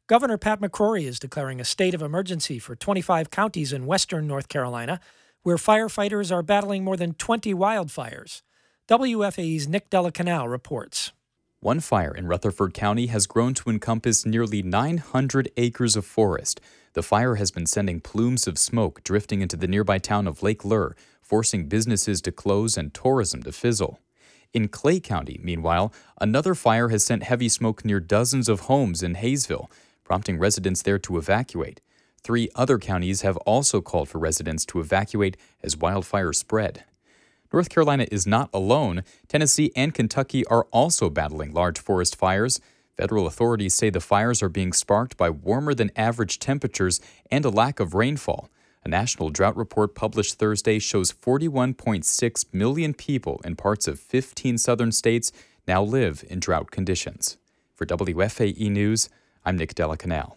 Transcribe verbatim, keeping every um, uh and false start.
Governor Pat McCrory is declaring a state of emergency for twenty-five counties in western North Carolina, where firefighters are battling more than twenty wildfires. W F A E's Nick Delacanal reports. One fire in Rutherford County has grown to encompass nearly nine hundred acres of forest. The fire has been sending plumes of smoke drifting into the nearby town of Lake Lure, forcing businesses to close and tourism to fizzle. In Clay County, meanwhile, another fire has sent heavy smoke near dozens of homes in Hayesville, prompting residents there to evacuate. Three other counties have also called for residents to evacuate as wildfires spread. North Carolina is not alone. Tennessee and Kentucky are also battling large forest fires. Federal authorities say the fires are being sparked by warmer than average temperatures and a lack of rainfall. A national drought report published Thursday shows forty-one point six million people in parts of fifteen southern states now live in drought conditions. For W F A E News, I'm Nick Delacanal.